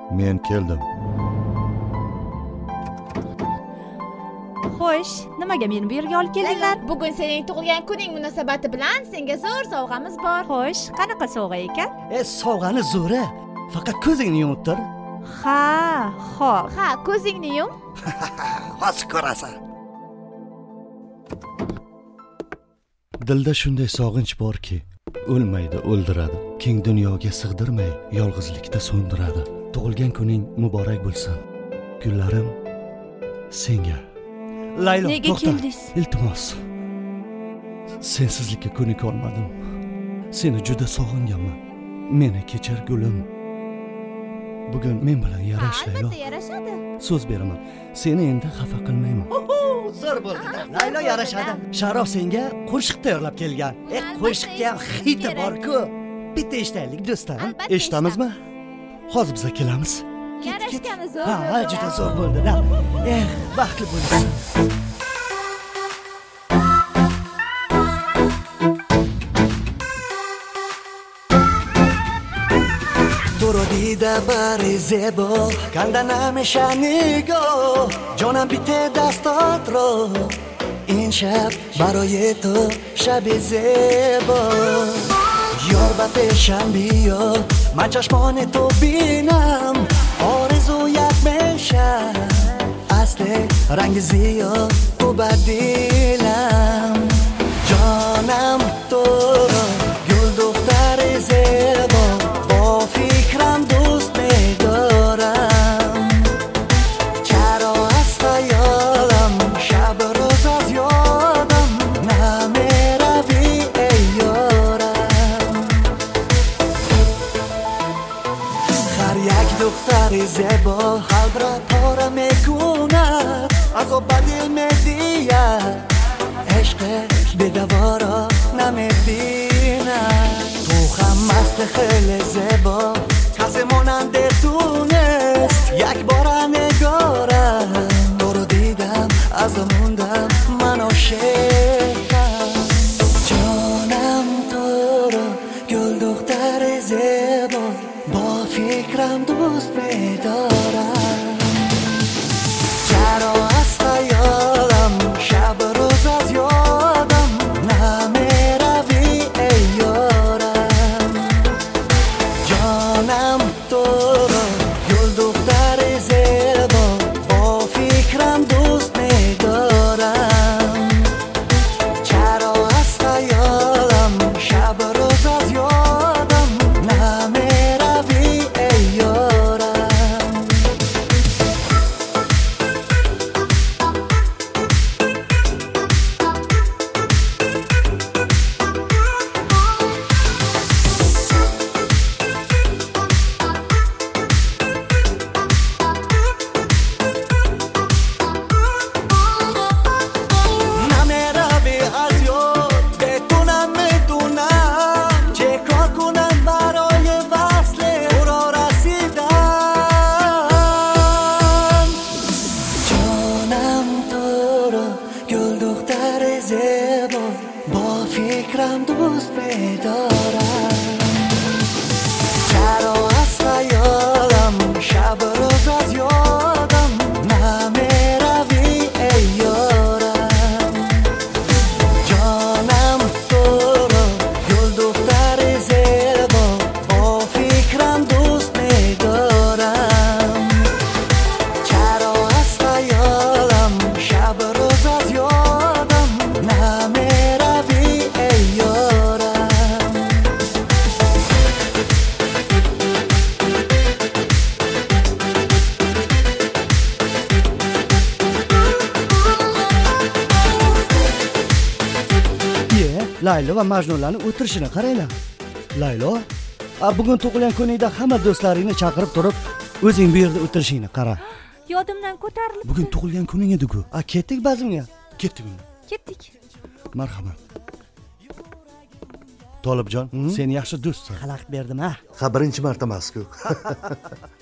Men keldim. Xo'sh, nimaga meni bu yerga olib keldinglar? Bugun sening tug'ilgan kuning munosabati bilan senga zo'r sovg'amiz bor. Xo'sh, qanaqa sovg'a ekan? Sovg'ani zo'ri. Faqat ko'zingni yumib tur. Xo'p. Ha, ko'zingni yum. Hozir ko'rasan. Dilda shunday sog'inch borki, o'lmaydi, o'ldiradi. Keng dunyoga sig'dirmay, yolg'izlikda so'ndiradi. Tug'ilgan kuning muborak bo'lsin. Gullarim senga. Laylo, Nega keldingiz? Iltimos. Sensizlikka ko'nika olmadim. Seni juda sog'inganman. Meni kechir gulim. Bugun men bilan yarash Laylo. Albatta yarashadi. So'z beraman. Seni endi xafa qilmayman. Zo'r bo'ldi. Laylo yarashadi. Sharof senga qo'shiq tayyorlab kelgan. Qo'shiqga ham hidi bor-ku. Bitta eshitaylik do'stim. Eshitamizmi? Hozir biz kelamiz. Yarashgani zo'r. Ha, juda zo'r bo'ldi-da. Baxtli bo'lsin. تو دیده بری زیبا کندنم شنیگاه جانم بیته دستات رو این شب برای تو شب زیبا یار به پیشم بیا من چشمان تو بینم آرزویت میشه اصل رنگ زیاد تو بدیلم جانم تو رو گل دختر زیبا فکرم دوست می‌دارم چرا از خیالم شب روز از یادم نمی‌روی ای یارم هر یک دختر زیبا قلب را پاره می‌کند از او بدل می‌دید عشق بدوارا نمی‌بیند تو هم مست خیلی زیبا کسی مانند دونست یک بار نگارم تو رو دیدم از موندم من عاشقم جانم تو رو گل دختر زیبا با فکرم دوست می‌دارم چرا از خیالم شب روز از یادم نمی‌روی ای یارم جانم تو رو گل دختر زیبا با فکرم دوست می‌دارم چرا از خیالم شب روز از یادم نمی‌روی ای یارم Laylo va Majnunlarning o'tirishini qaranglar. Laylo, bugun tug'ilgan kuningda hamma do'stlaringni chaqirib turib, o'zing bu yerda o'tirishingni qara. Yodimdan ko'tarildi. Bugun tug'ilgan kuning edi-ku. Ketdik bazmga. Ketdik. Marhamat. Tolibjon, sen yaxshi do'stsan. Xalaqit berdim, birinchi marta emas-ku.